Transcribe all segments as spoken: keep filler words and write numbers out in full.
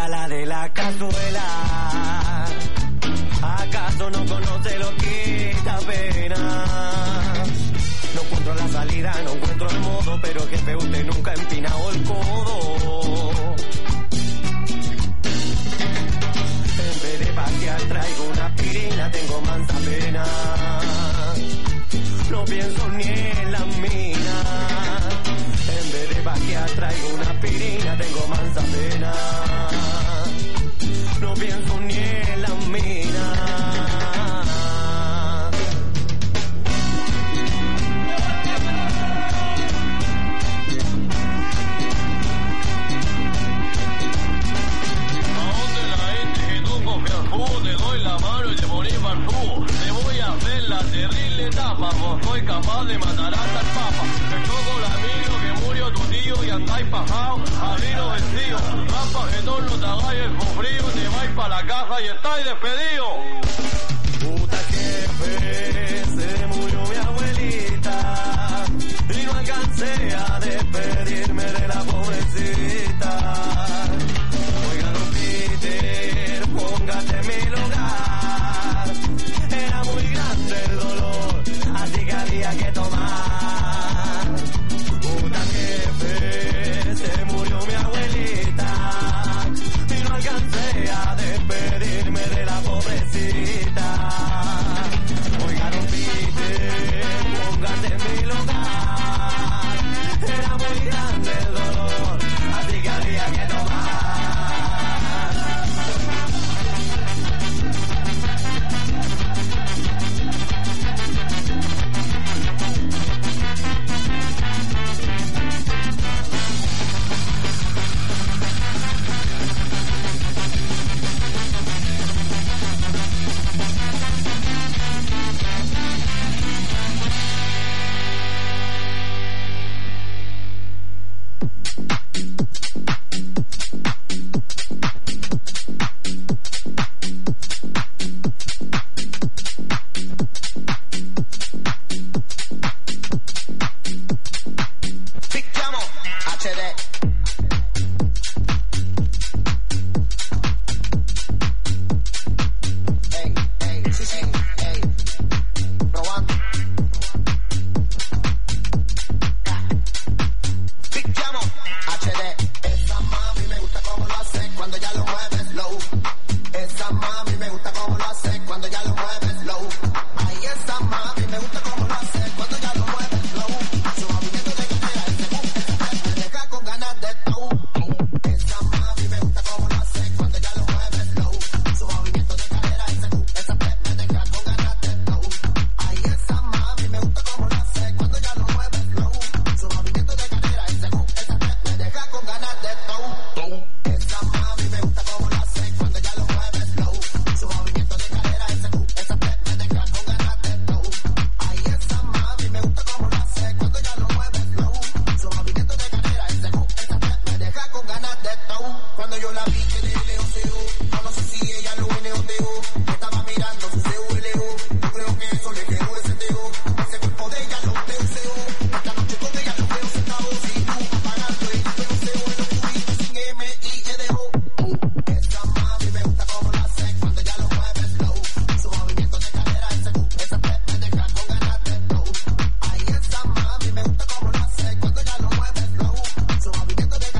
bonita la de la cazuela. ¿Acaso no conoce lo que da pena? No encuentro la salida, no encuentro el modo, pero jefe, usted nunca ha empinado el codo. En vez de pasear traigo una aspirina, tengo mansa pena. No pienso ni en la mina. En vez de pasear traigo una aspirina, tengo mansa pena. No pienso ni en la mina. Soy capaz de matar hasta el papa. Me choco el amigo que murió tu tío y andáis pajao, abrilo vencido. Rampa que todo no te hagáis el frío, te vais para la caja y estáis despedidos. Puta jefe, se murió mi abuelita y no alcancé a despedirme de la pobrecita. Oiga, don Peter, póngate en mi lugar. Era muy grande el dolor, así que había que tomar. Puta jefe, se murió mi abuelita y no alcancé a despedirme de la pobrecita. Oiga, don Peter, póngate en mi lugar. Era muy grande el dolor, así que había que tomar.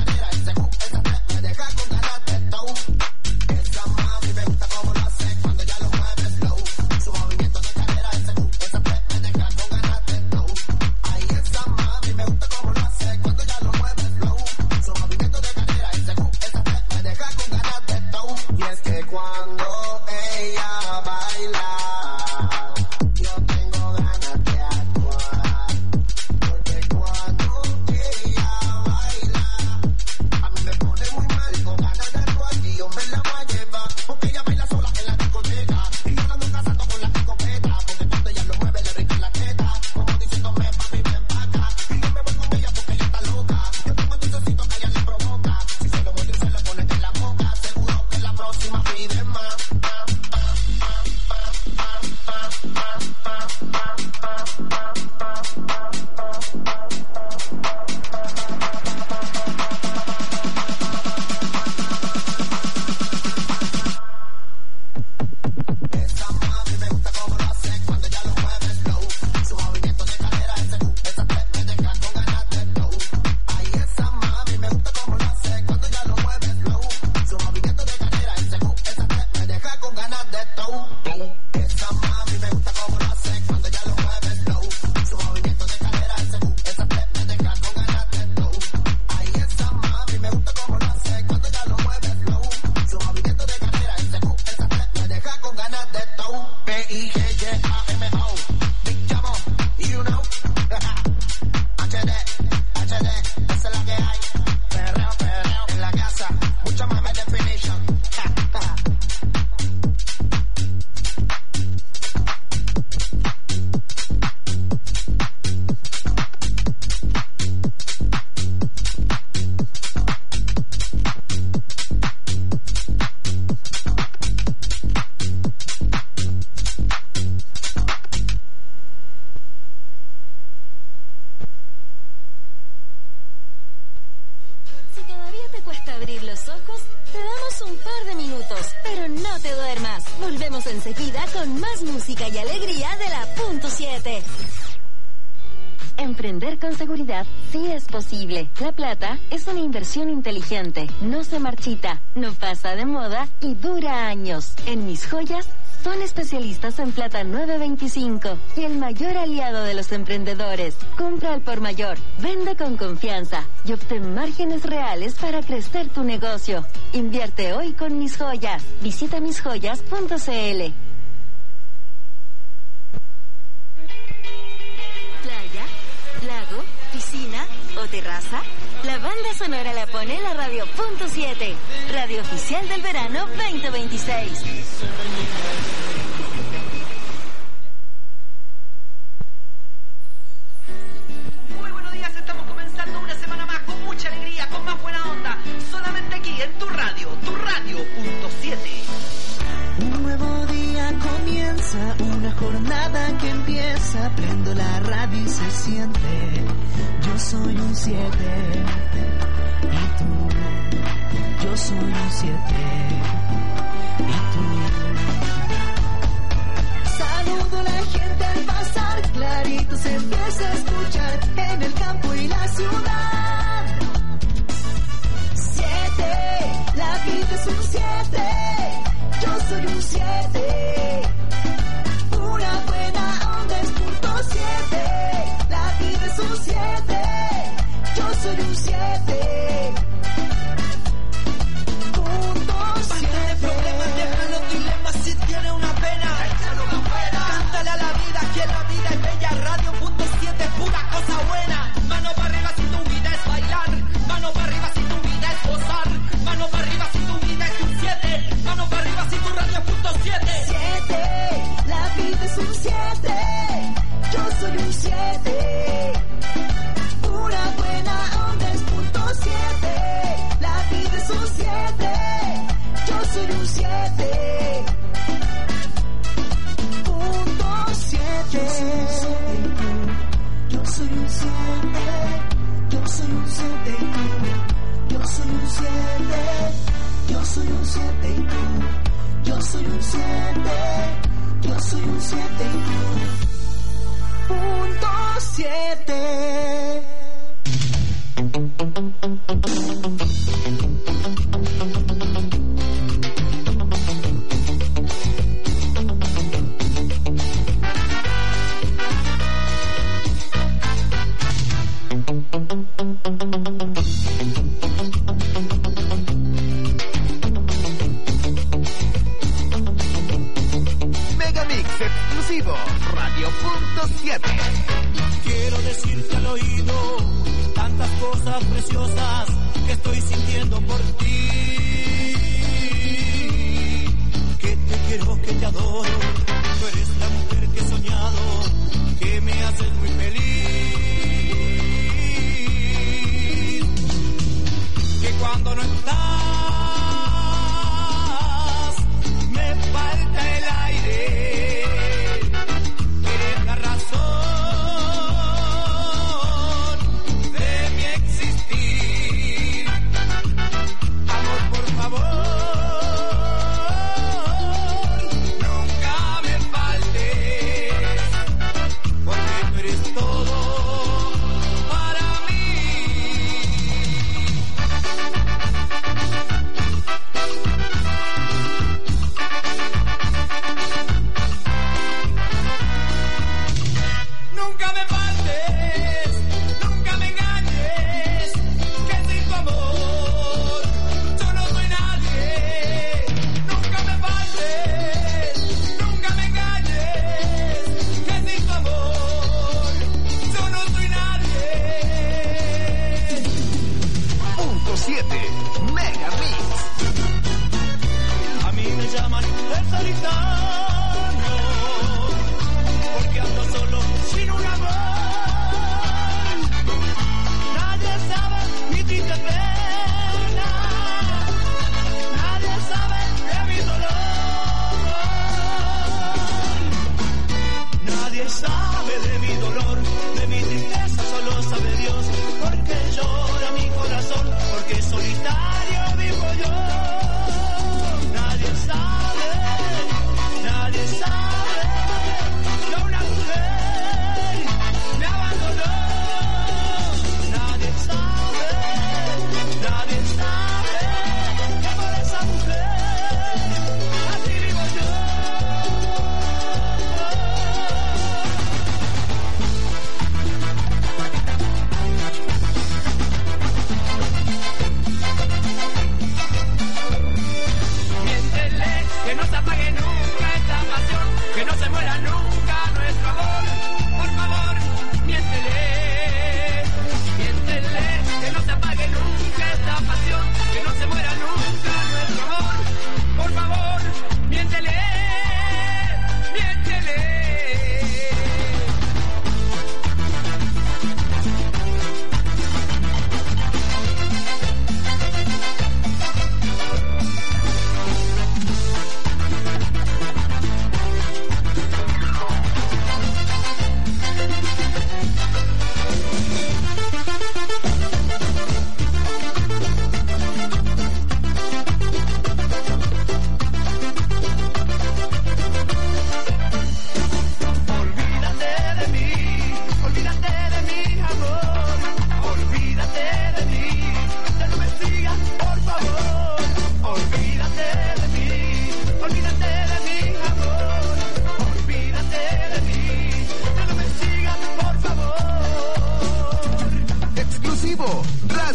Cuando escúchame my definition. Enseguida con más música y alegría de la punto siete. Emprender con seguridad sí es posible. La plata es una inversión inteligente, no se marchita, no pasa de moda y dura años. En Mis Joyas son especialistas en plata nueve veinticinco y el mayor aliado de los emprendedores. Compra al por mayor, vende con confianza y obtén márgenes reales para crecer tu negocio. Invierte hoy con Mis Joyas. Visita mis joyas punto c l. Playa, lago, piscina o terraza. La banda sonora la pone la Radio punto siete, radio oficial del verano veinte veintiséis. Muy buenos días, estamos comenzando una semana más con mucha alegría, con más buena onda, solamente aquí en tu radio, tu radio punto siete. Un nuevo día comienza, una jornada que empieza, prendo la radio y se siente, yo soy un siete, y tú, yo soy un siete, y tú. Saludo a la gente al pasar, clarito se empieza a escuchar, en el campo y la ciudad. Siete, la vida es un siete. Yo soy un siete, una buena onda es punto siete, la vida es un siete, yo soy un siete, punto siete. De problemas, deja los dilemas, si tiene una pena, échalo afuera. Cántale a la vida, que la vida es bella, radio punto siete, pura cosa buena. Mano para arriba si tu vida es bailar, mano para arriba si tu vida es gozar, mano para arriba si tu vida es un siete, mano para arriba si tu radio punto siete. Siete, la vida es un siete, yo soy un siete, una buena onda es punto siete, la vida es un siete, yo soy un siete, punto siete. Yo soy un siete, yo soy un siete, yo soy un siete, yo soy un siete y tú. Yo soy un siete, yo soy un siete y tú. Punto siete. Radio punto siete. Quiero decirte al oído tantas cosas preciosas que estoy sintiendo por ti. Que te quiero, que te adoro. Tú eres la mujer que he soñado, que me haces muy feliz. Que cuando no estás me falta el aire.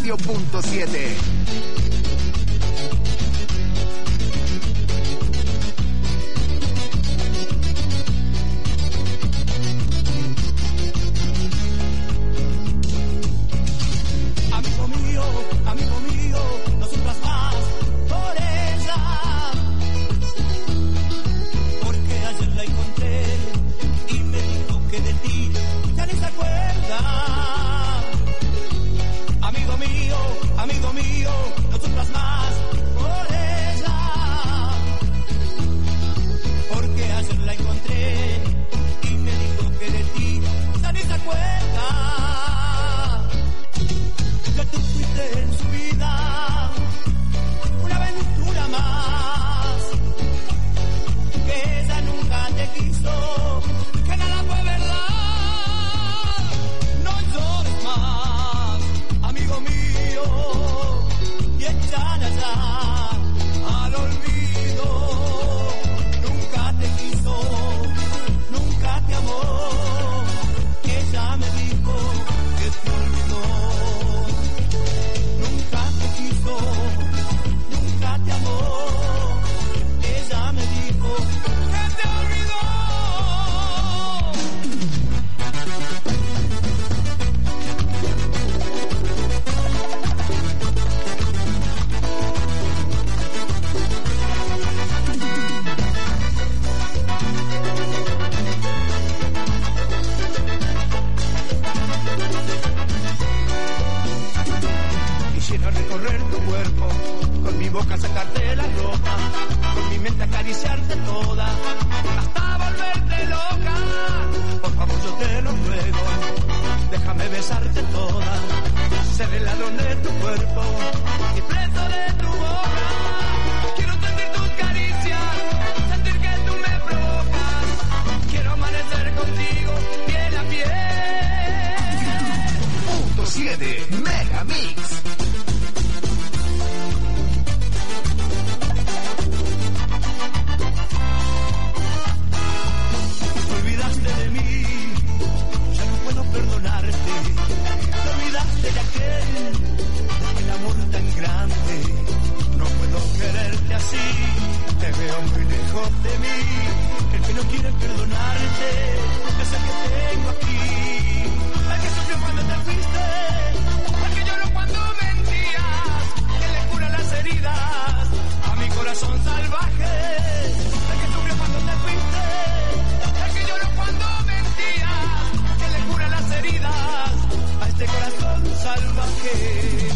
Radio punto siete. Amigo mío, amigo mío, no sufras más por ella, porque ayer la encontré y me dijo que de ti ya ni se acuerda. Amigo mío, amigo mío, no sufras más por ella, porque ayer la encontré y me dijo que de ti ya ni se acuerda. Que tú fuiste en su vida una aventura más, que ella nunca te quiso, que nada fue verdad. No llores más, amigo mío, y échale allá al olvido. Nunca te quiso, nunca te amó, ella me dijo que te olvidó. Nunca te quiso, nunca te amó, ella me dijo que te olvidó. Quisiera recorrer tu cuerpo, con mi boca sacarte la ropa, con mi mente acariciarte toda, hasta volverte loca. Por favor yo te lo ruego, déjame besarte toda, ser el ladrón de tu cuerpo y preso de tu boca. Quiero sentir tus caricias, sentir que tú me provocas, quiero amanecer contigo piel a piel. Punto siete Mega Mix. Te olvidaste de mí, ya no puedo perdonarte. Te olvidaste de aquel, de aquel amor tan grande. No puedo quererte así, te veo muy lejos de mí. El que no quiere perdonarte es el que tengo aquí. El que sufrió cuando te fuiste, el que lloró cuando mentías, que le cura las heridas a mi corazón salvaje. El que sufrió cuando te fuiste, el que lloró cuando mentías, que le cura las heridas a este corazón salvaje.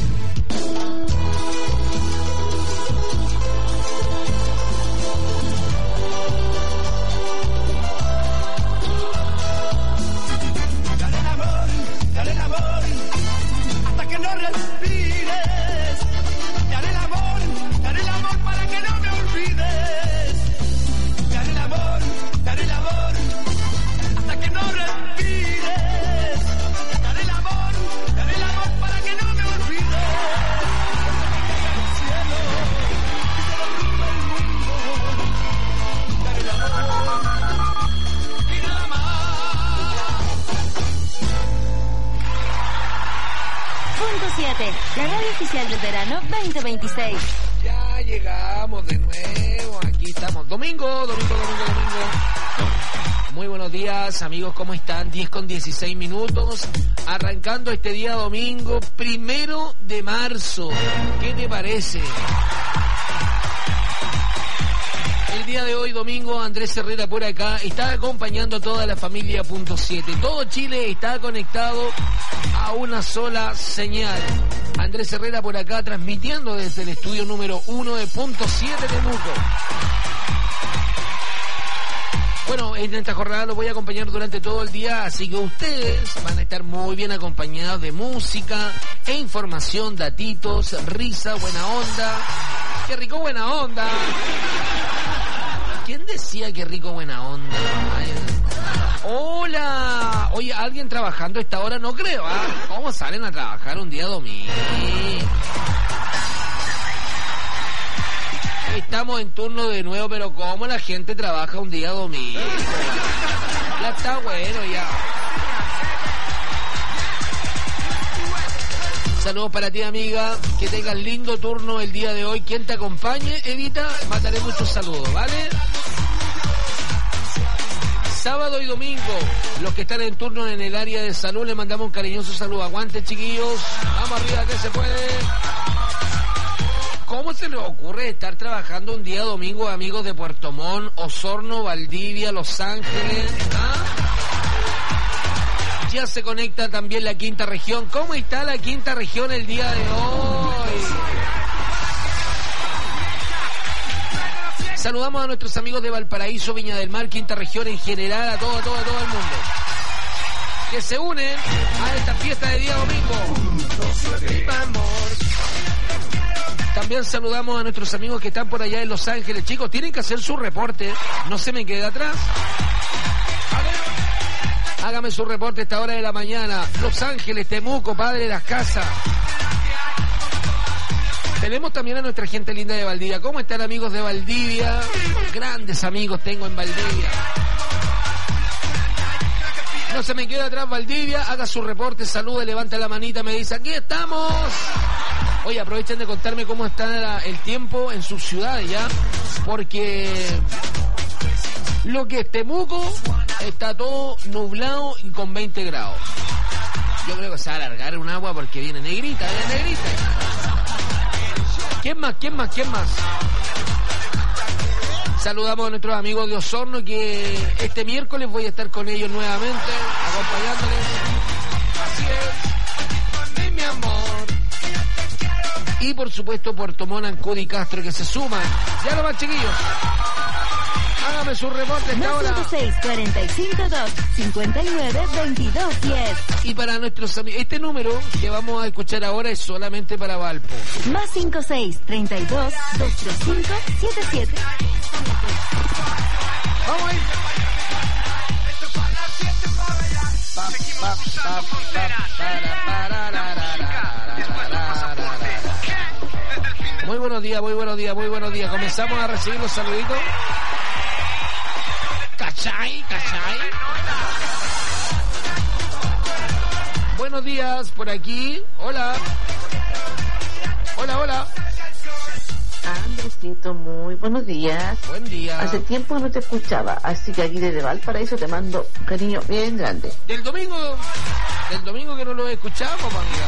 Dale el amor, dale el amor, hasta que no respires. Dale el amor, dale el amor para que no me olvides. Dale el amor, dale el amor, hasta que no respires. Dale el amor, dale el amor para que no me olvides. Hasta que caiga el cielo y se derrumbe el mundo. Dale el amor y nada más. Punto siete, la radio oficial del verano veinte veintiséis. Ya llegamos de nuevo, aquí estamos. Domingo, domingo, domingo, domingo. Muy buenos días, amigos, ¿cómo están? diez con dieciséis minutos, arrancando este día domingo, primero de marzo. ¿Qué te parece? El día de hoy, domingo, Andrés Herrera por acá, está acompañando a toda la familia Punto siete. Todo Chile está conectado a una sola señal. Andrés Herrera por acá, transmitiendo desde el estudio número uno de Punto siete Temuco. Bueno, en esta jornada los voy a acompañar durante todo el día, así que ustedes van a estar muy bien acompañados de música e información, datitos, risa, buena onda. ¡Qué rico buena onda! ¿Quién decía que rico buena onda? Ay, hola. Oye, ¿alguien trabajando a esta hora? No creo, ¿ah? ¿Cómo salen a trabajar un día domingo? Estamos en turno de nuevo, pero ¿cómo la gente trabaja un día domingo? Ya está bueno, ya. Saludos para ti, amiga. Que tengas lindo turno el día de hoy. Quien te acompañe, Evita, mandaré muchos saludos, ¿vale? Sábado y domingo, los que están en turno en el área de salud, les mandamos un cariñoso saludo. Aguante, chiquillos. Vamos arriba, que se puede. ¿Cómo se les ocurre estar trabajando un día domingo, amigos de Puerto Montt, Osorno, Valdivia, Los Ángeles? ¿Ah? Ya se conecta también la quinta región. ¿Cómo está la quinta región el día de hoy? Saludamos a nuestros amigos de Valparaíso, Viña del Mar, quinta región en general, a todo, a todo, a todo el mundo que se unen a esta fiesta de día domingo. También saludamos a nuestros amigos que están por allá en Los Ángeles. Chicos, tienen que hacer su reporte, no se me quede atrás. Hágame su reporte a esta hora de la mañana. Los Ángeles, Temuco, Padre de las Casas. Tenemos también a nuestra gente linda de Valdivia. ¿Cómo están, amigos de Valdivia? Grandes amigos tengo en Valdivia. No se me quede atrás, Valdivia. Haga su reporte, salude, levanta la manita, me dice, aquí estamos. Oye, aprovechen de contarme cómo está el tiempo en sus ciudades ya, porque lo que es Temuco está todo nublado y con veinte grados. Yo creo que se va a alargar un agua porque viene negrita, viene negrita. ¿Quién más? ¿Quién más? ¿Quién más? Saludamos a nuestros amigos de Osorno, que este miércoles voy a estar con ellos nuevamente, acompañándoles. Así es, mi amor. Y por supuesto Puerto Montt, Ancud y Castro, que se suman. Ya lo van, chiquillos. Hágame su reporte esta hora. más cinco seis, cuarenta y cinco, dos, cincuenta y nueve, veintidós, diez. Y para nuestros amigos, este número que vamos a escuchar ahora es solamente para Valpo. Más cinco seis, treinta y dos, doscientos treinta y cinco, setenta y siete. Vamos ahí. Muy buenos días, muy buenos días, muy buenos días. Comenzamos a recibir los saluditos. ¿Cachai? ¿Cachai? Buenos días, por aquí. Hola. Hola, hola. Andresito, muy buenos días. Buen día. Hace tiempo no te escuchaba, así que aquí desde Valparaíso te mando un cariño bien grande. Del domingo, del domingo que no lo escuchamos, amiga.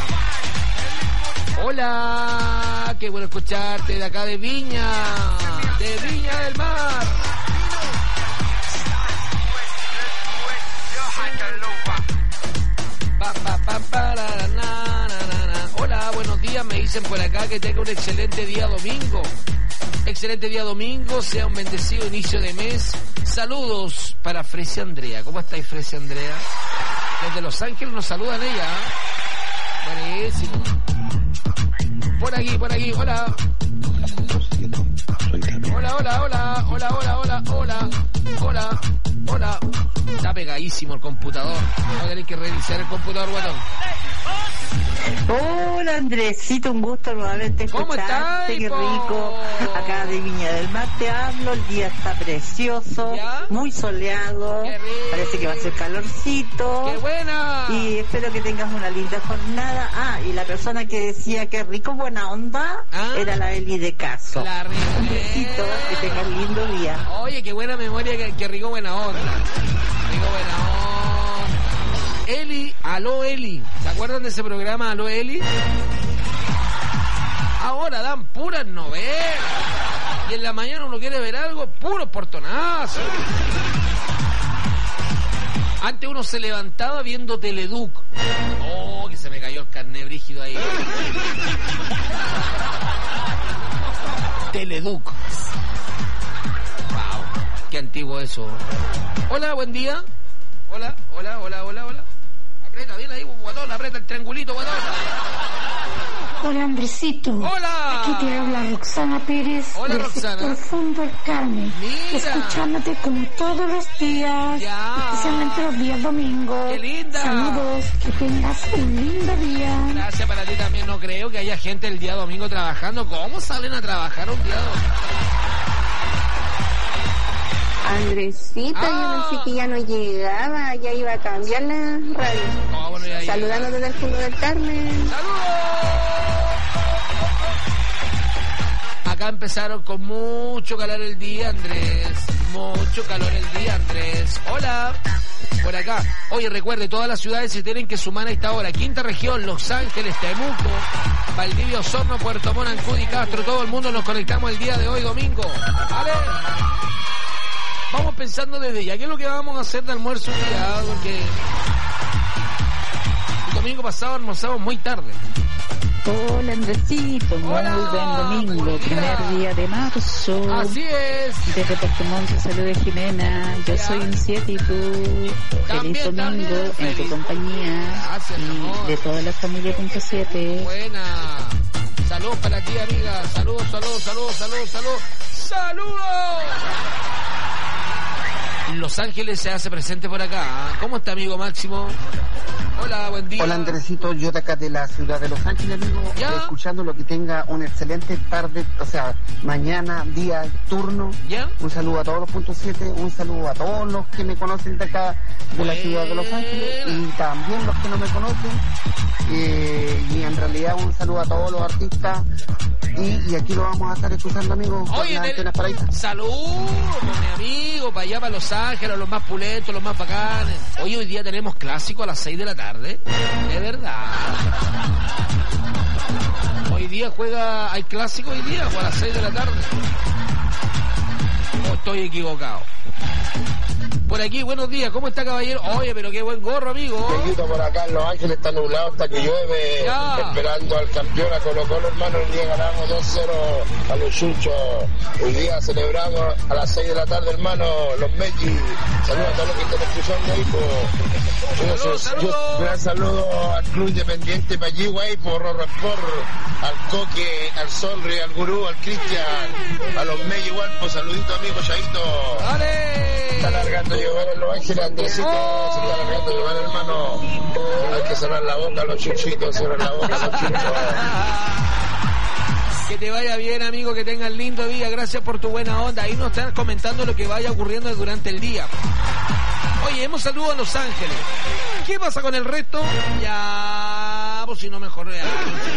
Hola, qué bueno escucharte de acá de Viña, de Viña del Mar. Pa, pa, pa, pa, la, la, na, na, na, na. Hola, buenos días, me dicen por acá que tenga un excelente día domingo. Excelente día domingo, sea un bendecido inicio de mes. Saludos para Fresia Andrea. ¿Cómo estáis, Fresia Andrea? Desde Los Ángeles nos saludan ella. Buenísimo. Por aquí, por aquí, hola. Hola, hola, hola, hola, hola, hola, hola, hola, hola. Está pegadísimo el computador. Voy a tener que reiniciar el computador, guatón. Hola Andresito, un gusto nuevamente escucharte. ¿Cómo estás? Qué rico. Acá de Viña del Mar te hablo, el día está precioso, ¿ya? Muy soleado, parece que va a ser calorcito. ¡Qué buena! Y espero que tengas una linda jornada. Ah, y la persona que decía que rico, buena onda, ¿ah? Era la Eli de Caso. La un besito, que tengas lindo día. Oye, qué buena memoria, que, que rico, buena onda. Rico, buena onda. Eli, aló Eli. ¿Se acuerdan de ese programa, Aló Eli? Ahora dan puras novelas. Y en la mañana uno quiere ver algo, puros portonazos. Antes uno se levantaba viendo Teleduc. Oh, que se me cayó el carné brígido ahí. Teleduc. Wow, qué antiguo eso. Hola, buen día. Hola, hola, hola, hola, hola. Aprieta bien ahí, guatón, aprieta el triangulito, guatón. Hola, Andresito. Hola. Aquí te habla Roxana Pérez. Hola, del Roxana. sector Fondo del Carmen. Mira. Escuchándote como todos los días. Ya. Especialmente los días domingos. Qué linda. Saludos, que tengas un lindo día. Gracias para ti también. No creo que haya gente el día domingo trabajando. ¿Cómo salen a trabajar un día domingo? Andresito, Ah. yo pensé que ya no llegaba, ya iba a cambiar la radio. No, bueno, ya, ya. Saludando desde el fondo del Carmen. Acá empezaron con mucho calor el día, Andrés. Mucho calor el día, Andrés. Hola. Por acá. Oye, recuerde, todas las ciudades se tienen que sumar a esta hora. Quinta región, Los Ángeles, Temuco, Valdivia, Osorno, Puerto Montt, Ancud y Castro. Todo el mundo nos conectamos el día de hoy, domingo. ¿Vale? Vamos pensando desde ya. ¿Qué es lo que vamos a hacer de almuerzo un día? Porque el domingo pasado almorzamos muy tarde. Hola Andresito, muy Hola, buen domingo, primer día de marzo. Así es. Desde Puerto Montt, saludos Jimena, yo soy un siete y tú, También, feliz domingo también, en feliz. tu compañía. Gracias, mi amor. Y de toda la familia punto siete. Buena. Saludos para ti, amiga. Saludos, saludos, saludos, saludos, saludos. ¡Saludos! Los Ángeles se hace presente por acá. ¿Cómo está, amigo Máximo? Hola, buen día. Hola Andresito, yo de acá de la ciudad de Los Ángeles, amigo, ¿Ya? escuchando lo que tenga una excelente tarde, o sea, mañana, día, turno. ¿Ya? Un saludo a todos los puntos siete, un saludo a todos los que me conocen de acá, de la ciudad de Los Ángeles, y también los que no me conocen, eh, y en realidad un saludo a todos los artistas, y, y aquí lo vamos a estar escuchando, amigos, con Oye, las Nel- antenas paraítas. Saludos, mi amigo, para allá, para Los Ángeles, los más pulentos, los más bacanes. Hoy hoy día tenemos clásico a las seis de la tarde. Es verdad. Hoy día juega, hay clásico hoy día, o a las seis de la tarde. ¿O estoy equivocado? Por aquí, buenos días, ¿cómo está, caballero? Oye, pero qué buen gorro, amigo. Poquito por acá en Los Ángeles está nublado hasta que llueve, Ya. esperando al campeón a Colo Colo, hermano. El día ganamos dos cero a los Chuchos. Hoy día celebramos a las seis de la tarde, hermano, los Meji. Saludos a todos los que están escuchando ahí, po. Yo, Saludos, yo- saludos. un gran saludo al Club Independiente para allí, güey, por Rorro Sport, al Coque, al Solri, al Gurú, al Cristian, a los Meji igual, pues saludito, amigo, chaito. ¡Dale! Está largando llevar en Los Ángeles, Andresito, se está largando llevar, hermano. Hay que cerrar la boca a los chuchitos, cerrar la boca a los chuchos. Que te vaya bien, amigo, que tengas lindo día. Gracias por tu buena onda. Ahí nos están comentando lo que vaya ocurriendo durante el día. Oye, hemos saludado a Los Ángeles. ¿Qué pasa con el resto? Ya, pues si no mejor. ya.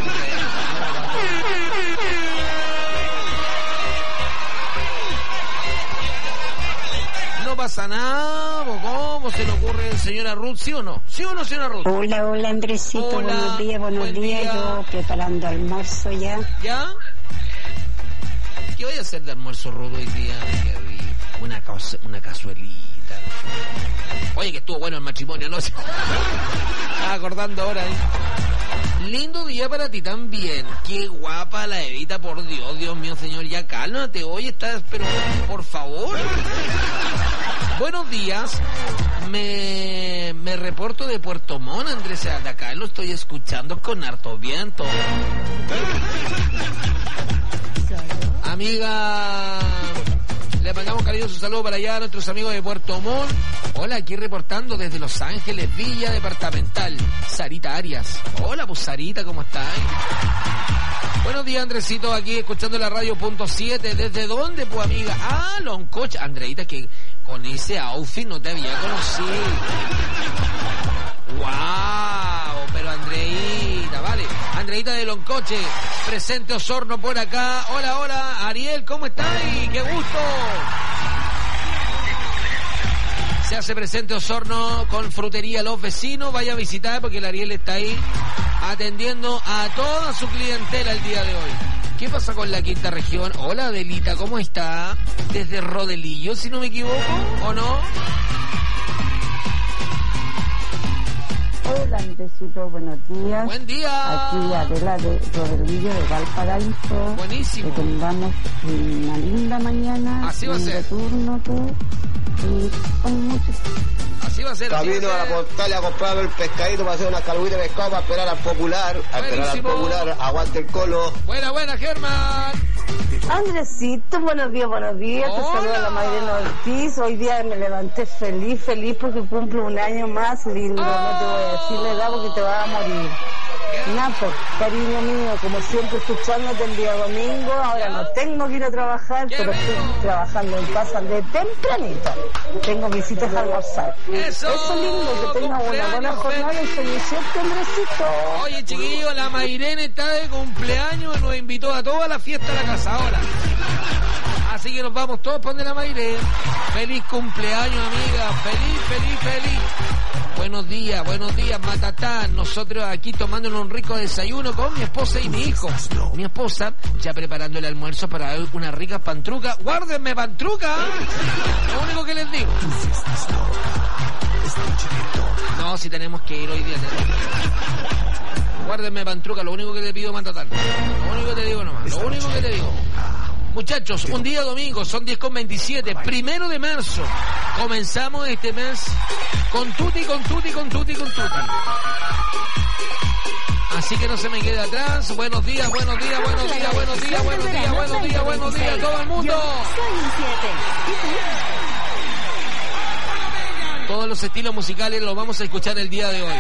No pasa nada, ¿o ¿cómo se le ocurre, señora Ruth? ¿Sí o no? ¿Sí o no, señora Ruth? Hola, hola Andresito, Hola, buenos días, buenos buen días, día. yo preparando almuerzo ya. ¿Ya? ¿Qué voy a hacer de almuerzo, Ruth, hoy día? Qué rico. Una, cosa, una cazuelita. Oye, que estuvo bueno el matrimonio, ¿no? Estaba acordando ahora, ¿eh? Lindo día para ti también. Qué guapa la Evita, por Dios, Dios mío, señor. Ya cálmate, hoy estás, pero por favor. Buenos días. Me, me reporto de Puerto Montt, Andrés. De acá lo estoy escuchando con harto viento. Amiga, le mandamos cariñoso saludo para allá a nuestros amigos de Puerto Montt. Hola, aquí reportando desde Los Ángeles, Villa Departamental, Sarita Arias. Hola, pues Sarita, ¿cómo estás? Buenos días, Andresito, aquí escuchando la radio punto siete. ¿Desde dónde, pues, amiga? Ah, Loncoche. Andreita, que con ese outfit no te había conocido. ¡Wow! Pero Andreita, vale. Andreita de Loncoche, presente Osorno por acá. Hola, hola, Ariel, ¿cómo estás? ¡Qué gusto! Se hace presente Osorno con frutería Los Vecinos. Vaya a visitar porque el Ariel está ahí atendiendo a toda su clientela el día de hoy. ¿Qué pasa con la quinta región? Hola, Adelita, ¿cómo está? Desde Rodelillo, si no me equivoco, ¿o no? Hola Andresito, buenos días. Buen día. Aquí Adela de Rodríguez de Valparaíso. Buenísimo. Que tengamos una linda mañana. Así va a lindo ser. turno tú. Y con mucho... Así va a ser. así Camino va a a la ser. portal a comprar el pescadito para hacer una calvita de pescado para esperar al popular. A esperar al Buenísimo. popular, aguante el colo. Buena, buena, Germán. Andresito, buenos días, buenos días. Te Hola. saluda la Mayrena Ortiz. Hoy día me levanté feliz, feliz porque cumplo un año más lindo. No te voy a decir la edad porque te vas a morir. Qué Napo, cariño mío, como siempre escuchándote el día domingo, ahora no tengo que ir a trabajar, pero estoy trabajando en casa de tempranito. Tengo visitas a almorzar. Eso, Eso lindo, que tenga una buena jornada y felicidades, Andresito. Oye, chiquillo, la Mairene está de cumpleaños y nos invitó a toda la fiesta a la casa ahora. Así que nos vamos todos para donde la Mairene. Feliz cumpleaños, amiga. Feliz, feliz, feliz. Buenos días, buenos días, Matatán. Nosotros aquí tomándonos un rico desayuno con mi esposa y mi hijo. Mi esposa ya preparando el almuerzo para una rica pantruca. ¡Guárdenme pantruca! Lo único que les digo. No, si tenemos que ir hoy día. Guárdenme pantruca, lo único que te pido, Matatán. Lo único que te digo nomás, lo único que te digo. Muchachos, un día domingo, son diez con veintisiete, primero de marzo. Comenzamos este mes con tutti, con tutti, con tutti, con tutti. Así que no se me quede atrás. Buenos días, buenos días, buenos días, buenos días, buenos días, buenos días, buenos días a todo el mundo. Todos los estilos musicales los vamos a escuchar el día de hoy.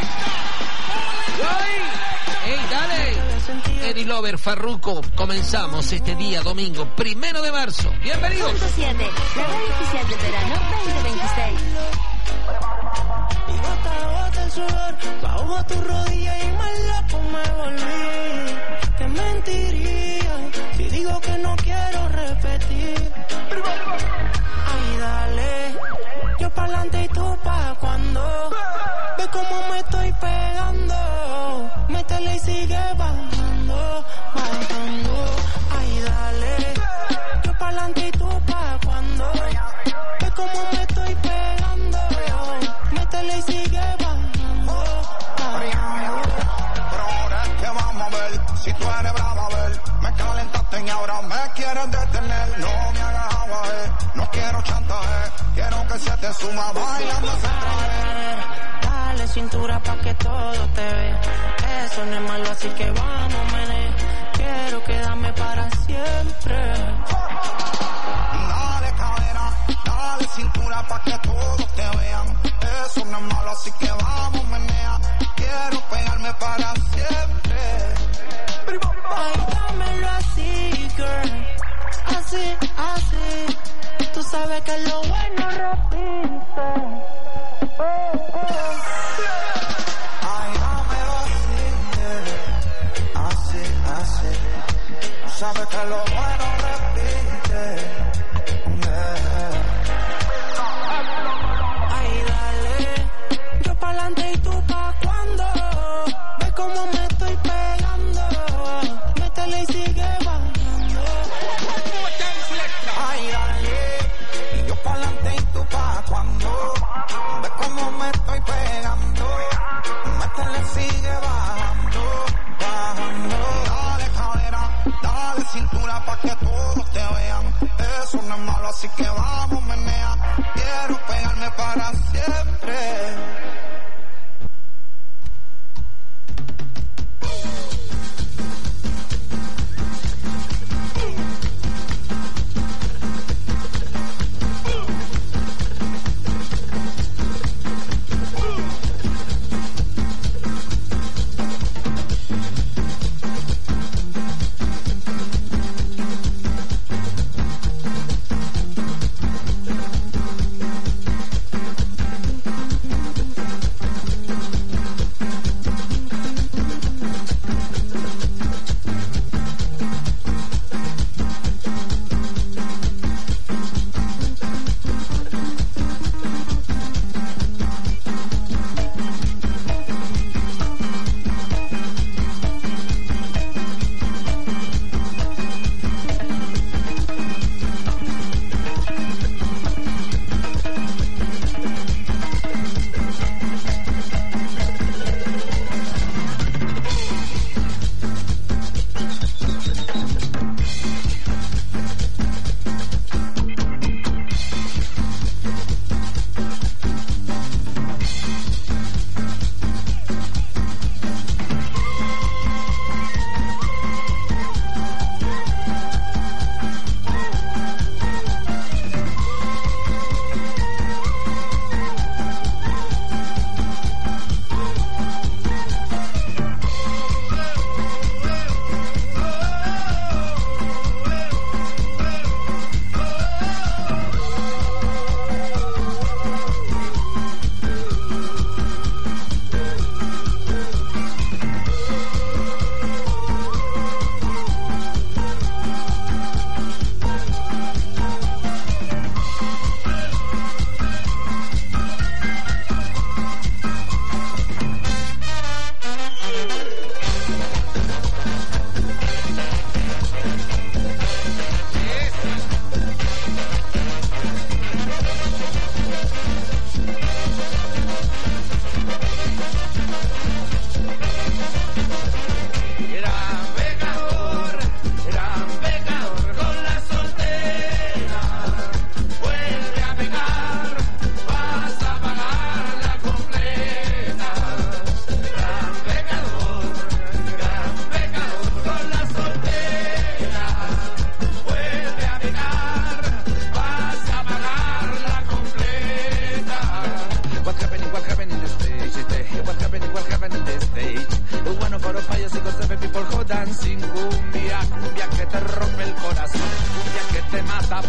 ¡Ey, dale! Eddie Lover, Farruko, comenzamos este día domingo, primero de marzo. ¡Bienvenidos! punto siete, la radio oficial del verano veinte veintiséis. Y gota a gota el sudor, bajo tu rodilla y más loco me volví. Te mentiría si digo que no quiero repetir. Ay, dale, yo pa'lante y tú pa' cuando. Ve cómo me estoy pegando, métele y sigue bajando, bajando. Ay, dale, yo pa'lante y tú pa' cuando. Ve cómo me estoy pegando, métele y sigue bajando, bajando. Pero ahora es que vamos a ver, si tú eres brava, a ver. Me calentaste y ahora me quieres detener. No me hagas agua, eh, no quiero chantaje. Quiero que se te suma bailando ese traje. Dale cintura pa' que todo te vea. Eso no es malo, así que vamos, mené. Quiero quedarme para siempre. Dale cadera, dale cintura pa' que todos te vean. Eso no es malo, así que vamos, menea. Quiero pegarme para siempre. Ay, dámelo así, girl. Así, así. Tú sabes que lo bueno repite. Oh, oh. Ay, dámelo así, así, así. Tú sabes que lo bueno repite. Ay, dale, yo pa'lante y tú pa' cuando. Ve cómo me estoy pegando, métele y sigue bajando. Ay, dale, y yo pa'lante y tú pa' cuando. Ve cómo me estoy pegando, métele y sigue bajando, bajando. Dale cadera, dale cintura pa' que todos te vean. Eso no es malo, así que vamos, menea. Quiero pegarme para siempre.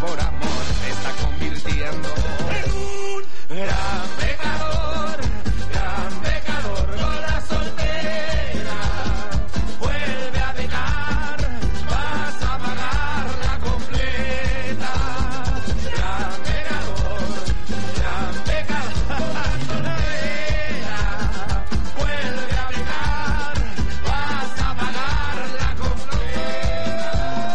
por amor se está convirtiendo en un gran pecador, gran pecador con la soltera. Vuelve a pecar, vas a pagarla completa. Gran pecador, gran pecador con la soltera. Vuelve a pecar, vas a pagarla completa.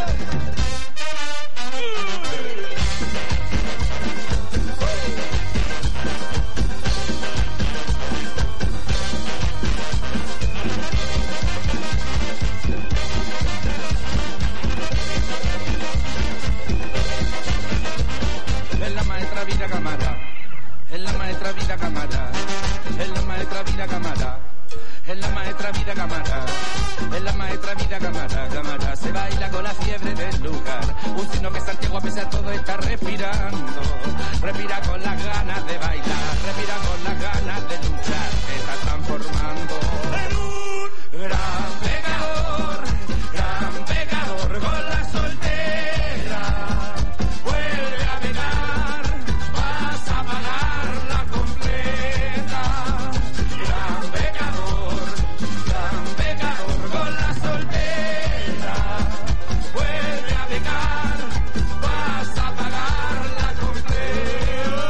Es la maestra vida cámara, es la maestra vida cámara, es la maestra vida cámara, es la maestra vida cámara, es la maestra vida cámara, cámara. Se baila con la fiebre del lugar, un signo que Santiago a pesar de todo está respirando, respira con las ganas de bailar, respira con las ganas de luchar, se está transformando en un gran pecador, gran pecador con la soltera. Vuelve a pecar, vas a pagarla completa. Gran pecador, gran pecador con la soltera. Vuelve a pecar, vas a pagarla completa.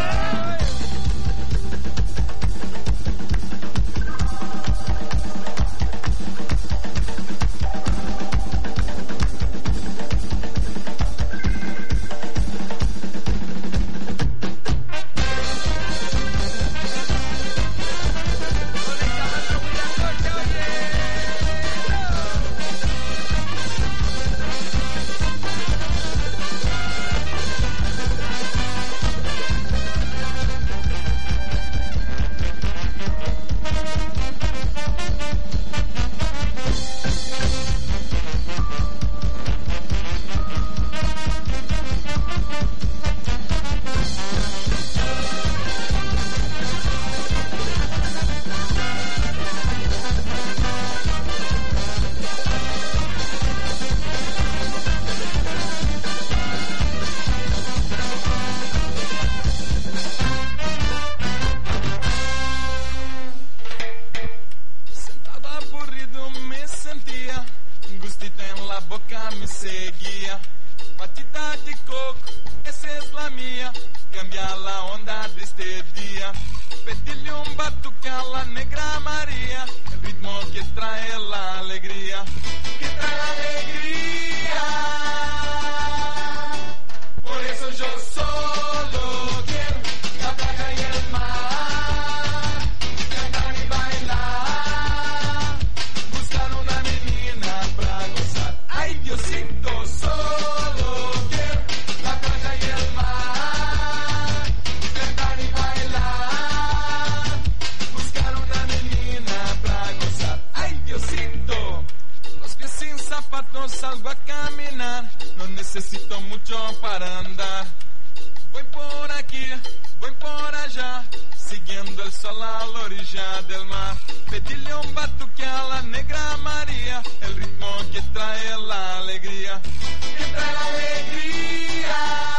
Sentado aburrido me sentía, un gustito en la boca me seguía. Batida de coco, esa es la mía, cambia la onda de este día. Pedirle un batuque a la negra María, el ritmo que trae la alegría, que trae la alegría. Por eso yo solo quiero la playa y el mar, cantar y bailar, buscar una menina pra gozar. Ay, Diosito, solo quiero la playa y el mar, cantar y bailar, buscar una menina pra gozar. Ay, Diosito, los pies sin zapatos salgo a caminar, no necesito mucho para andar. Voy por aquí, voy por allá, siguiendo el sol a la orilla del mar. Pedirle un batuque a la negra María, el ritmo que trae la alegría, que trae la alegría.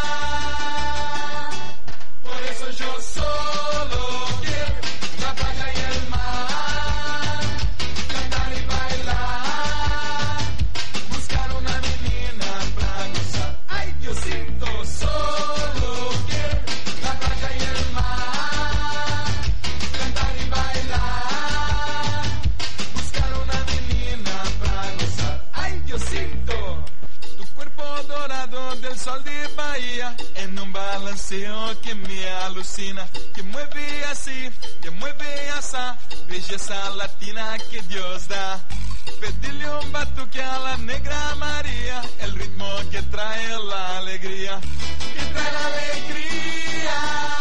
Por eso yo solo quiero la playa y el mar, cantar y bailar, buscar una menina pra gozar. Ay, Diosito, solo quiero la playa y el mar, cantar y bailar, buscar una menina pra gozar. Ay, Diosito, tu cuerpo dorado del sol de Bahía, en un balanceo que me alucina, que mueve así, que mueve asa, belleza latina que Dios da. Pedirle un batuque a la negra María, el ritmo que trae la alegría, que trae la alegría.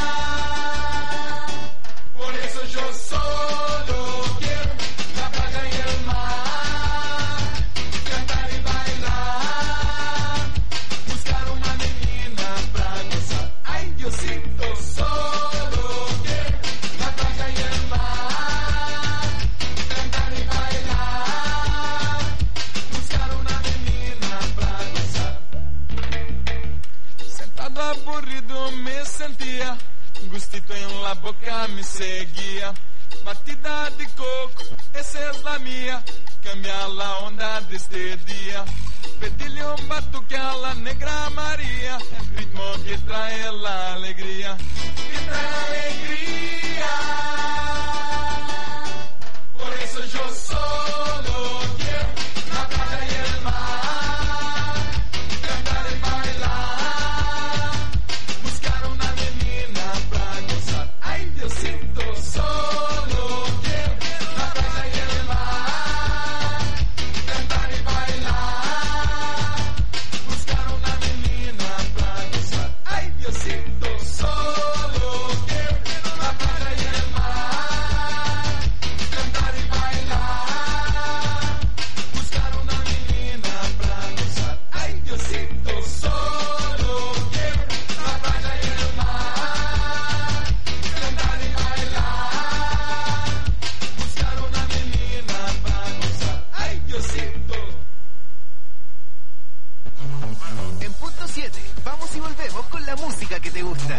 Por eso yo solo quiero la playa y el mar, cantar y bailar, buscar una menina pra gozar. Ay, Diosito, solo quiero la playa y el mar, cantar y bailar, buscar una menina pra gozar. Cansado, aburrido me sentía, gustito en la boca me seguía. Batida de coco, esa es la mía, cambia la onda de este día. Pedile un batuque a la negra María, ritmo que trae la alegría, que trae la alegría. Por eso yo solo quiero la playa y el mar, cantar y bailar, buscar una menina para gozar. Ay, Diosito, solo quiero la playa y el mar, cantar y bailar, buscar una menina para gozar. Ay, Diosito, solo quiero la playa y el mar, cantar y bailar, buscar una menina para gozar. Ay, Diosito, solo quiero la playa y el mar, cantar y bailar, buscar una menina para gozar. Ay, Diosito. En punto siete, vamos y volvemos con la música que te gusta.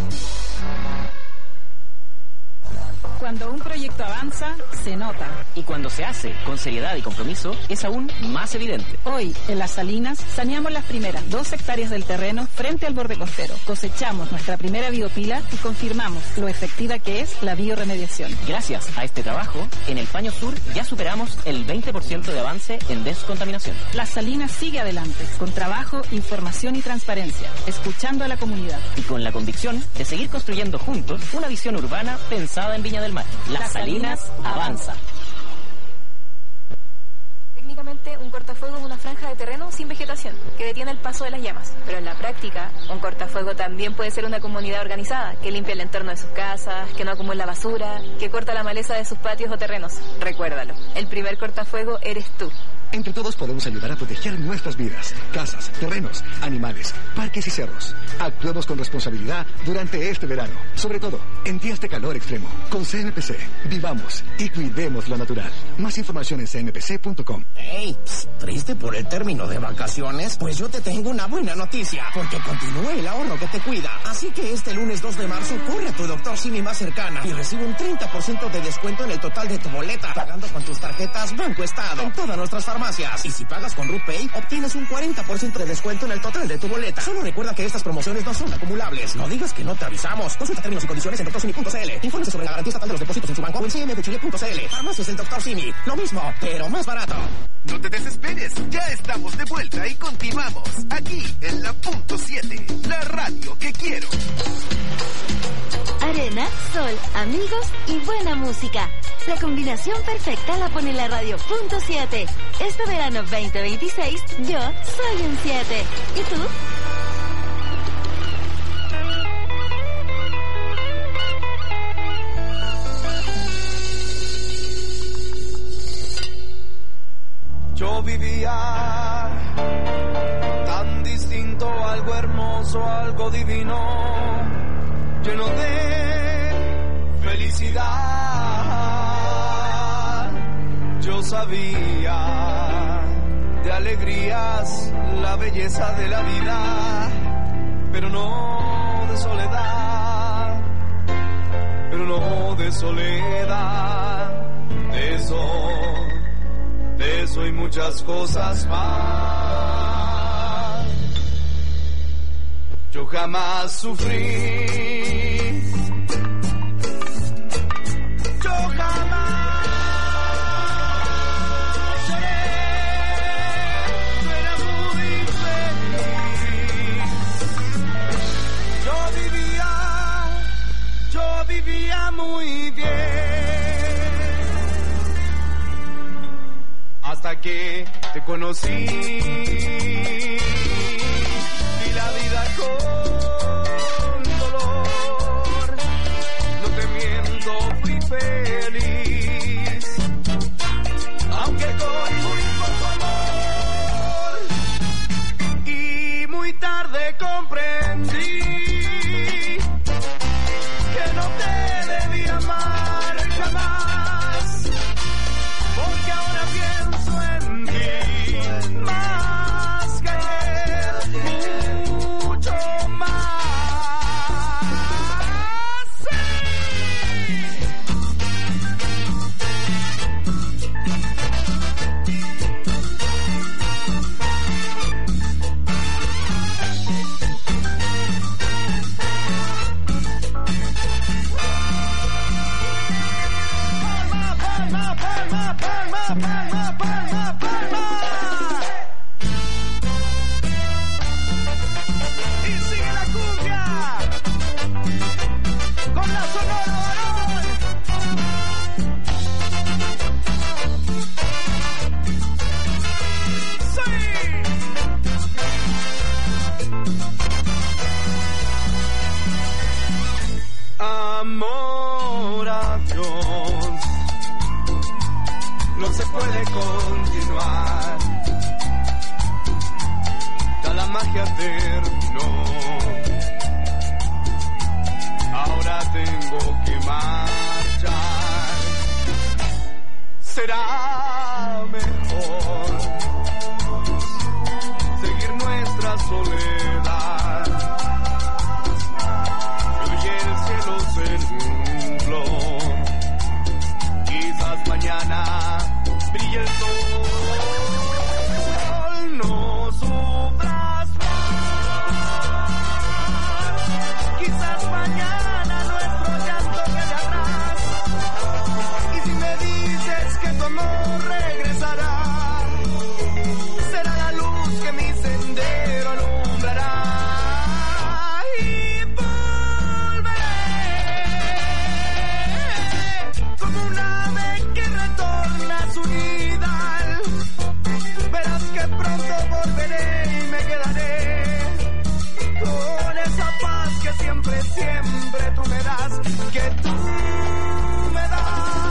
Cuando un proyecto avanza, se nota. Y cuando se hace con seriedad y compromiso, es aún más evidente. Hoy, en Las Salinas, saneamos las primeras dos hectáreas del terreno frente al borde costero. Cosechamos nuestra primera biopila y confirmamos lo efectiva que es la bioremediación. Gracias a este trabajo, en el Paño Sur ya superamos el veinte por ciento de avance en descontaminación. Las Salinas sigue adelante, con trabajo, información y transparencia, escuchando a la comunidad. Y con la convicción de seguir construyendo juntos una visión urbana pensada en Viña del Mar. Las, Las Salinas, Salinas avanza. Técnicamente, un cortafuego es una franja de terreno sin vegetación que detiene el paso de las llamas. Pero en la práctica, un cortafuego también puede ser una comunidad organizada que limpia el entorno de sus casas, que no acumula basura, que corta la maleza de sus patios o terrenos. Recuérdalo, el primer cortafuego eres tú. Entre todos podemos ayudar a proteger nuestras vidas, casas, terrenos, animales, parques y cerros. Actuemos con responsabilidad durante este verano, sobre todo en días de calor extremo. Con C N P C, vivamos y cuidemos lo natural. Más información en c n p c punto com. Hey, pss, ¿triste por el término de vacaciones? Pues yo te tengo una buena noticia, porque continúa el ahorro que te cuida. Así que este lunes dos de marzo corre a tu doctor Simi más cercana y recibe un treinta por ciento de descuento en el total de tu boleta, pagando con tus tarjetas Banco Estado en todas nuestras farmacias. Y si pagas con RutPay, obtienes un cuarenta por ciento de descuento en el total de tu boleta. Solo recuerda que estas promociones no son acumulables. No digas que no te avisamos. Consulta términos y condiciones en doctor simi punto c l. Infórmese sobre la garantía estatal de los depósitos en su banco o en c m de chile punto c l. Farmacias del doctor Simi. Lo mismo, pero más barato. No te desesperes. Ya estamos de vuelta y continuamos. Aquí en la punto siete. La radio que quiero. Arena, sol, amigos y buena música. La combinación perfecta la pone la radio punto siete. Este verano veinte veintiséis, yo soy un siete. ¿Y tú? Yo vivía tan distinto, algo hermoso, algo divino, lleno de felicidad. Yo sabía de alegrías la belleza de la vida, pero no de soledad, pero no de soledad, de eso, de eso y muchas cosas más. Yo jamás sufrí, yo jamás vivía muy bien, hasta que te conocí y la vida con dolor, no te miento, fui feliz, aunque con muy poco amor, y muy tarde comprendí que no te debí amar jamás, porque ahora pienso en ti más que amor a Dios. No se puede continuar, ya la magia terminó. Ahora tengo que marchar. Será mejor seguir nuestra soledad. Hoy el cielo se nubló, quizás mañana brille el sol. No sufras más, quizás mañana nuestro llanto quede atrás. Y si me dices que tu amor regresará, será la luz que mi sendero alumbrará. Y volveré como un ave que retorna a su nidal. Verás que pronto volveré y me quedaré con esa paz que siempre, siempre tú me das, que tú me das.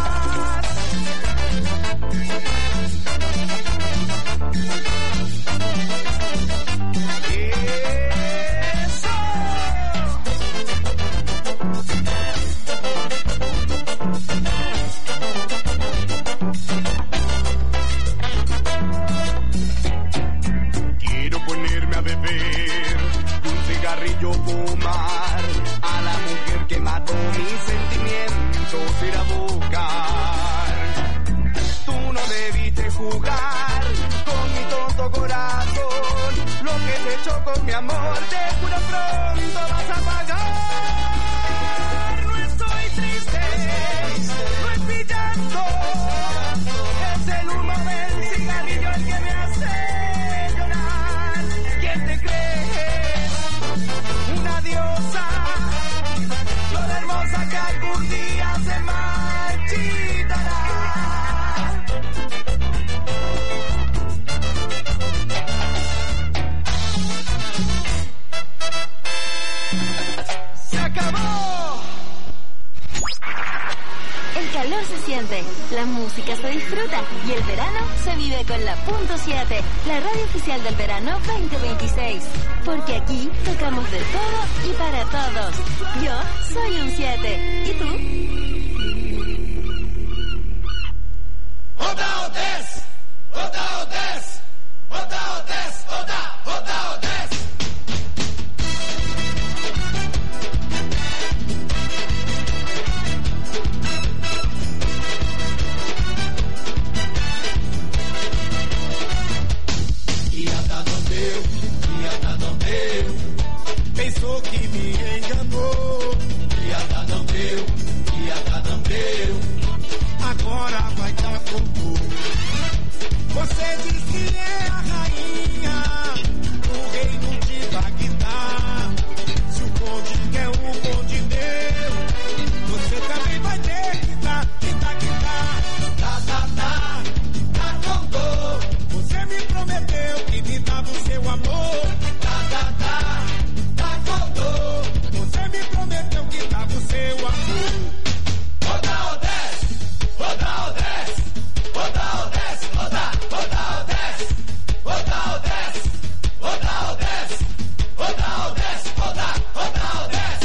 Quiero ponerme a beber, un cigarrillo fumar, a la mujer que mató mis sentimientos ir a buscar. Tú no debiste jugar con mi tonto corazón, lo que te echó con mi amor, te juro pronto vas a pagar. No estoy triste, no es mi llanto, es el humo del cigarrillo el que me hace llorar. ¿Quién te cree? Una diosa, flor hermosa que algún día se marchitará. ¡Se acabó! El calor se siente, la música se disfruta y el verano se vive con la punto siete, la radio oficial del verano veinte veintiséis. Porque aquí tocamos de todo y para todos. Yo soy un siete. ¿Y tú? ¡Otra Otes! ¡Otra Otes! ¡Otra Otes! ¡Otra! ¡Otra Otes! E ata não deu, e ata não deu. Pensou que me enganou. E ata não deu, e ata não deu. Agora vai dar com tudo. Você diz que é a rainha do reino de Bagdá. Se o conde quer o conde deu, você também vai ter que dar, que dar, que dar. Tá, tá, tá, tá com dor. Você me prometeu que me dava o seu amor. Tá, tá, tá, tá com dor. Você me prometeu que dava o seu amor. Oda, Odes, Oda, Odes, Oda, Odes, Oda, Oda, Odes, Oda, Odes, Oda, Odes, Oda, Odes, Oda, Oda, Odes.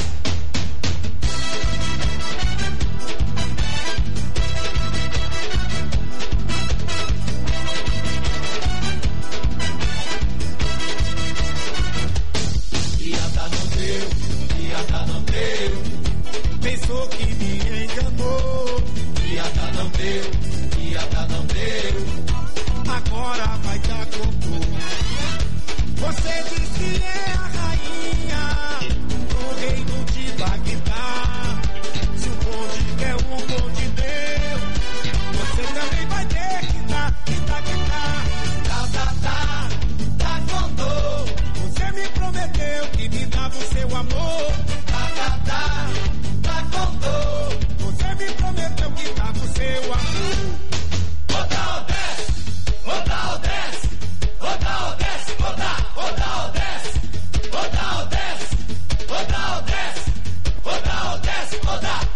E ata não deu, e ata não deu. Pensou que me enganou. E ata não deu, e ata não deu. Agora vai dar com tudo. Você diz que é a rainha do reino de Bagdá. Se o conde quer o conde deu, você também vai ter que dar, que dar, que dar. Tá, tá, tá, tá com dor. Você me prometeu que me dava o seu amor. Tá, tá, tá, tá com dor. Você me prometeu que dava o seu amor. Oda, Odes, Oda, Odes, Oda, Odes, Oda, Oda, Odes, Oda, Odes, Oda, Odes, Oda, Odes, Oda.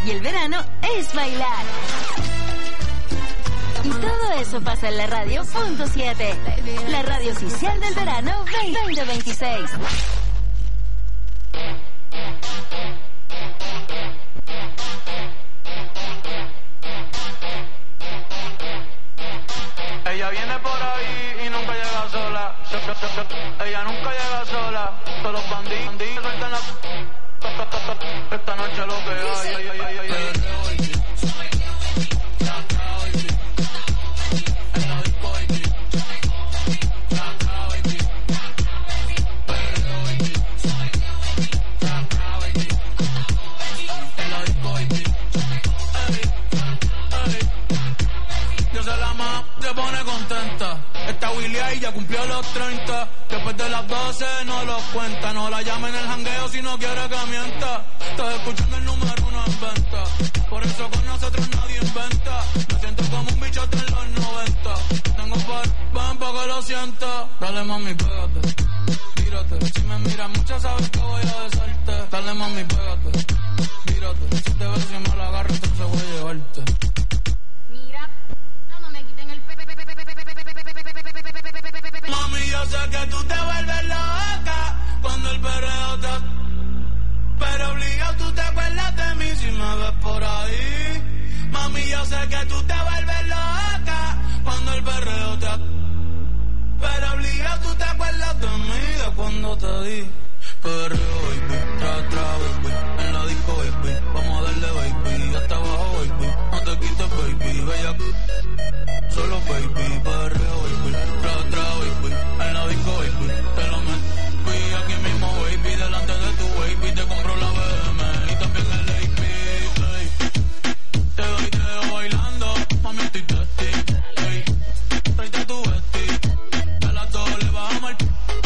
y el verano es bailar. Y todo eso pasa en la radio punto siete, la radio oficial del verano veinte veintiséis. Ella viene por ahí y nunca llega sola. Ella nunca llega sola. Todos los bandidos sueltan la... Esta noche lo que hay. Ay, ay, ay, ay, ay. Se pone contenta. Esta Willy ahí ya cumplió los treinta. Después de las doce no los cuenta. No la llama en el jangueo si no quiere que mienta. Estás escuchando el número uno en venta. Por eso con nosotros nadie inventa. Me siento como un bichote en los noventa. Tengo par, van pa' que lo sienta. Dale mami, pégate, mírate. Si me miras mucho sabes que voy a besarte. Dale mami, pégate, mírate. Si te ves y me la agarro entonces voy a llevarte. Mami, yo sé que tú te vuelves loca cuando el perreo te... Pero obligado tú te acuerdas de mí si me ves por ahí. Mami, yo sé que tú te vuelves loca cuando el perreo te... Pero obligado tú te acuerdas de mí de cuando te di. Perreo, baby, tra, tra, baby. En la disco, baby, vamos a darle, baby. Hasta abajo, baby, no te quites, baby. Bella, solo, baby, perreo, baby. Tra, tra, baby, en la disco, baby. Te lo metí aquí mismo, baby. Delante de tu baby, te compro la B M y también el A P, hey. Te doy dedo bailando, mami, estoy testing, hey. Tráete tu vesti, a las dos le bajamos el...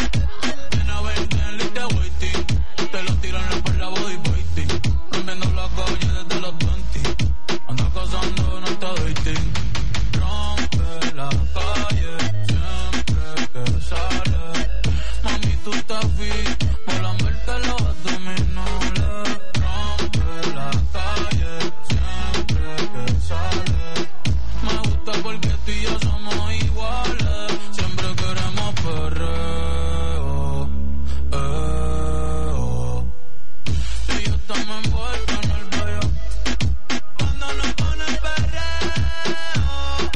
Te lo tiran en la espalda body fighting. Cambiando la calle desde los veinte. Anda cazando, no está dating. Rompe la calle siempre que sale. Mami, tú estás fit, volan verte los abdominales. Rompe la calle siempre que sale. Me gusta porque tú y yo somos iguales. Siempre queremos perreo, eh. Y yo estamos envueltos en el bello cuando nos pone el perreo,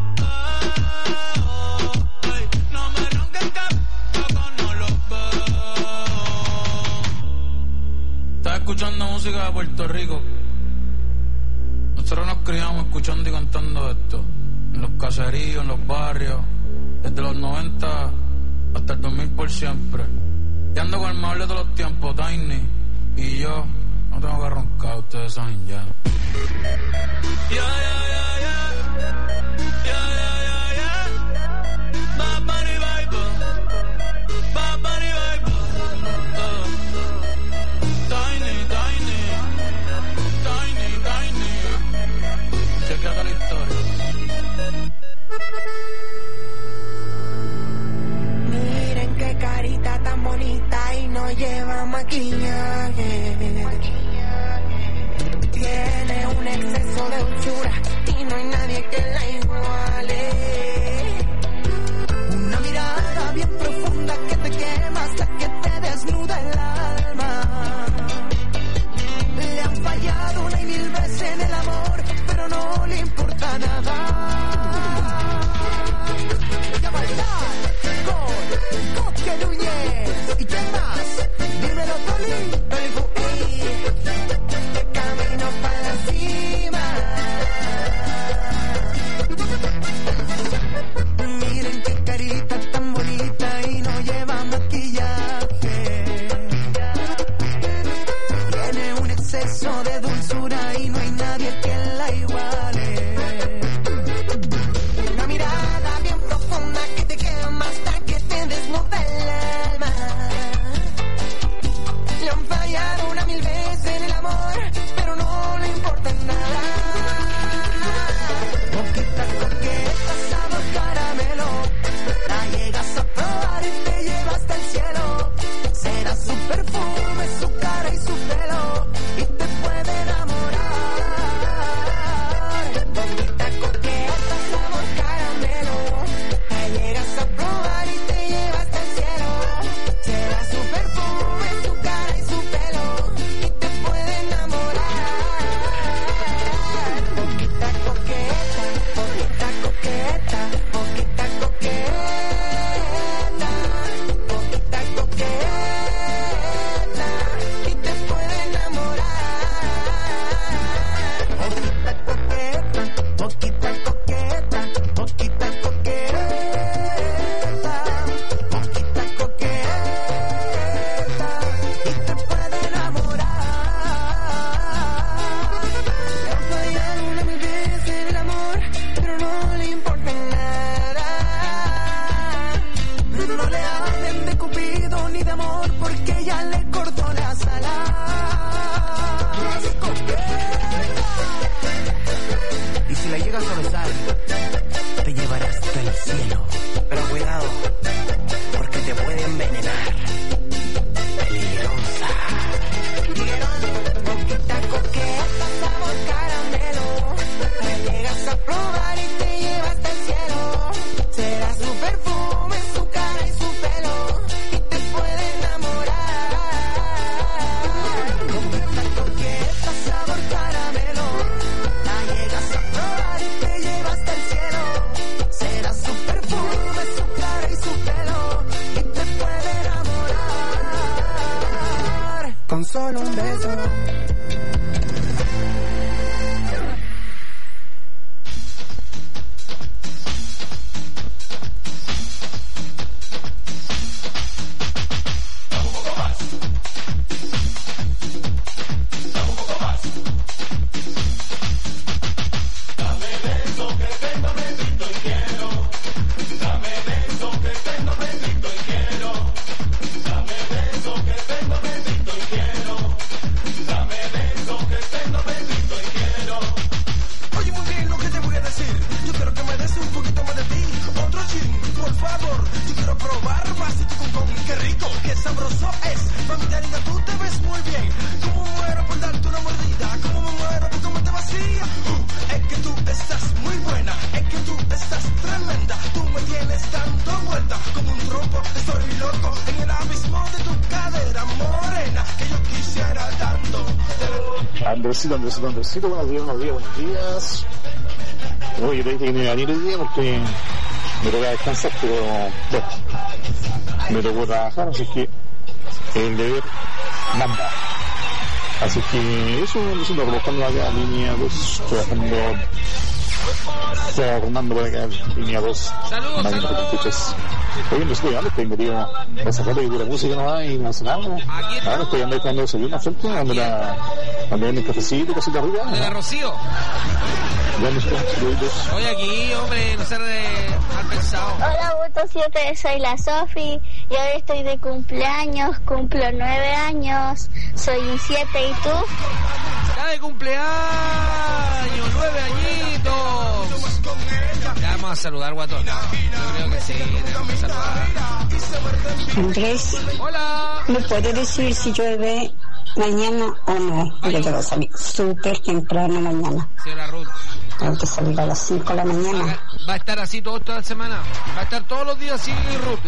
eh. Ey, no me ronques que loco no lo veo. Estás escuchando música de Puerto Rico. Nosotros nos criamos escuchando y cantando esto en los caseríos, en los barrios, desde los noventa hasta el dos mil por siempre. Y ando con el mejor de todos los tiempos, Tiny. Y yo no tengo que roncar, ustedes saben ya. Ya, ya, ya, ya. Ya, ya, ya, ya. Bad Bunny Vibe. Bad Bunny Vibe. Uh. Tiny, Tiny. Tiny, Tiny. Chequeate la historia. Miren qué carita tan bonita y no lleva maquillaje. Tiene un exceso de dulzura y no hay nadie que la iguale. Una mirada bien profunda que te quema hasta que te desnuda el alma. Le han fallado una y mil veces en el amor, pero no le importa nada. Y a bailar con Coque Núñez. ¿Y quién más? Dímelo, Toli. Toli, de camino para la cima. Miren qué carita tan bonita y no lleva maquillaje. Tiene un exceso de dulzura y no hay nadie que la iguale. Una mirada bien profunda que te quema hasta que te desnuda el alma. Le han fallado una mil veces en el amor, pero no le importa nada. Poquita coqueta, sabor caramelo. La llegas a probar y te lleva hasta el cielo. Será su perfume, su cara y su pelo, y te puede enamorar. Uh, es que tú estás muy buena, es que tú estás tremenda. Tú me tienes dando vueltas como un trompo. Estoy loco en el abismo de tu cadera morena que yo quisiera dando. Andresito, Andresito, Andresito, buenos días, buenos días, buenos días. Oye, te dije que no iba a venir hoy día porque me toca descansar, pero bueno, me tocó trabajar, así que el deber manda. Así que eso, Andresito, trabajando acá, línea dos, trabajando, trabajando por acá, línea dos. Saludos, saludos. Oye, no estoy hablando, estoy metido en esa foto de pura música nomás y no hace nada. Ahora estoy andando cuando desayuno frente, donde la, donde venden cafecito y cosita arriba. ¿De la Rocío? Estoy aquí, hombre, no ser de al pensado. Hola, Voto siete, soy la Sofi y hoy estoy de cumpleaños, cumplo nueve años, soy un siete, ¿y tú? ¡Está de cumpleaños! ¡Nueve añitos! Ya vamos a saludar, guatón. Yo creo que sí, tenemos que saludar. Andrés, hola. ¿me puedes decir si llueve mañana o no? Porque te va a salir súper temprano mañana. Señora Ruth. Tengo que salir a las cinco de la mañana. Va a estar así todo, toda la semana. Va a estar todos los días así, Ruth.